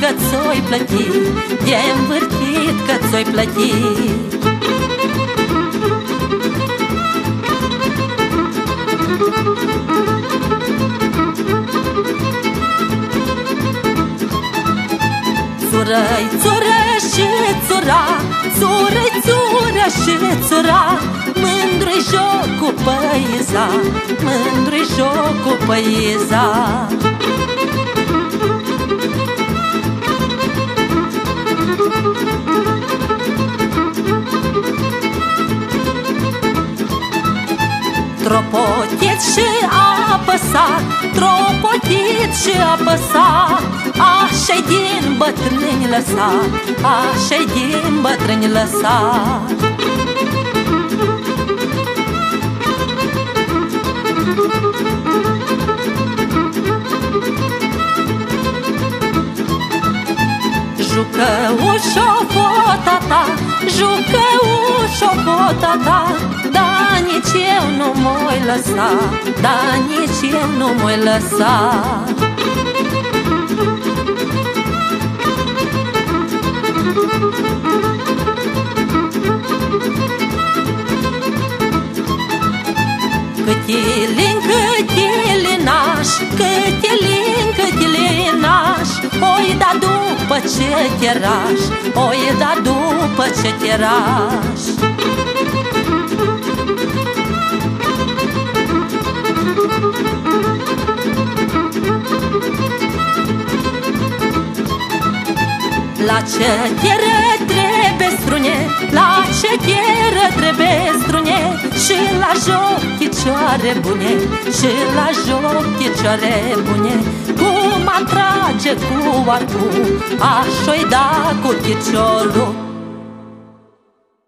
că ți-o-i plătit, de învârtit că ți-o-i plătit. Țură-i țură și țura, țură-i țură și țura, mândru-i joc cu păiza, mândru-i joc cu păiza. Tropotit și apăsat, tropotit și apăsat, așa-i din bătrâni lăsat, așa-i din bătrâni lăsat. Jucă ușo fotata, jucă ușo fotata, dar nici eu nu m-oi lăsa, dar nici eu nu m-oi lăsa. Câtilin, câtilinaș, câtilin, câtilinaș, oi da după ce te rași, oi da după ce te rași. La ce tieră trebuie strune, la ce tieră trebuie strune, și la joc chicioare bune, și la joc chicioare bune. Cum atrage cu arcul, aș-o-i da cu chiciorul.